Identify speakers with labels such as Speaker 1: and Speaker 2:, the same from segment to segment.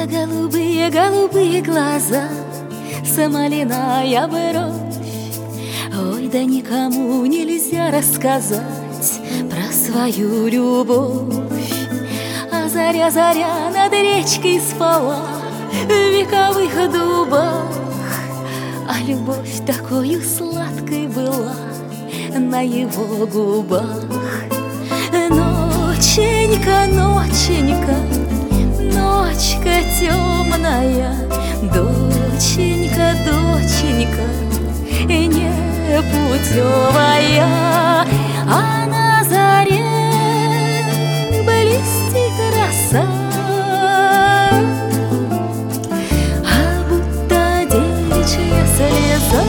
Speaker 1: За голубые глаза, смоляная бровь. Ой, да никому нельзя рассказать про свою любовь. А заря над речкой спала в вековых дубах, а любовь такою сладкой была на его губах. Ноченька, ноченька, ночка темная, доченька, доченька, непутевая, а на заре блестит роса, а будто девичья слеза.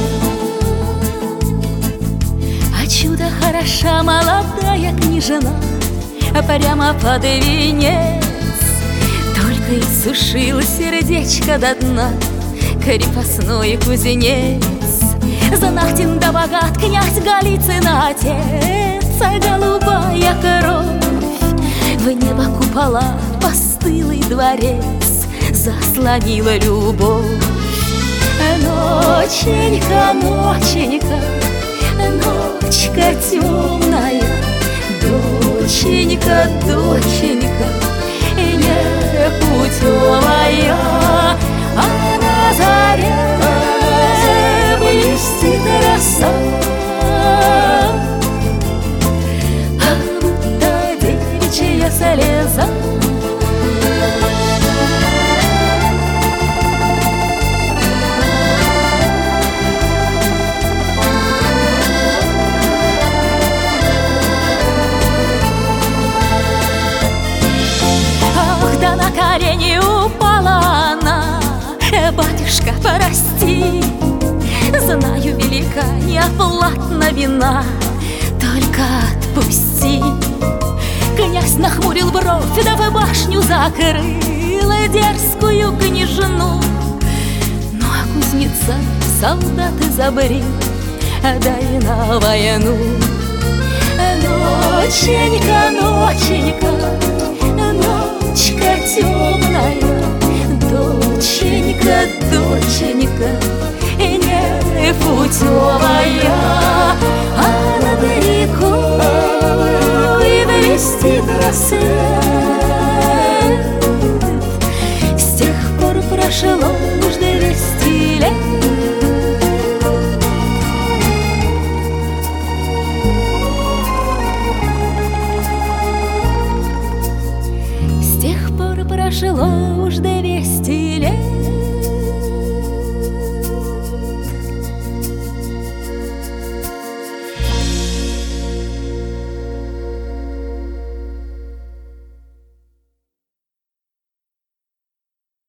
Speaker 1: А чудо хороша молодая княжна, прямо под венец. Только иссушил сердечко до дна крепостной кузнец. Знатен да богат князь Голицын отец, а голубая кровь в небо купола постылый дворец заслонила любовь. Ноченька, ноченька, ночка темная, доченька, доченька, непутевая, а на заре блестит роса, а будто девичья слеза. Да на колени упала она: батюшка, прости, знаю, велика неоплатна вина, только отпусти. Князь нахмурил бровь, да в башню закрыл дерзкую княжну. Ну а кузнеца солдаты забрил, да и на войну. Ноченька, ноченька, ночка темная, доченька, доченька, непутевая, а над рекой блестит рассвет. С тех пор прошло уж 200 лет. Прошло уж 200 лет.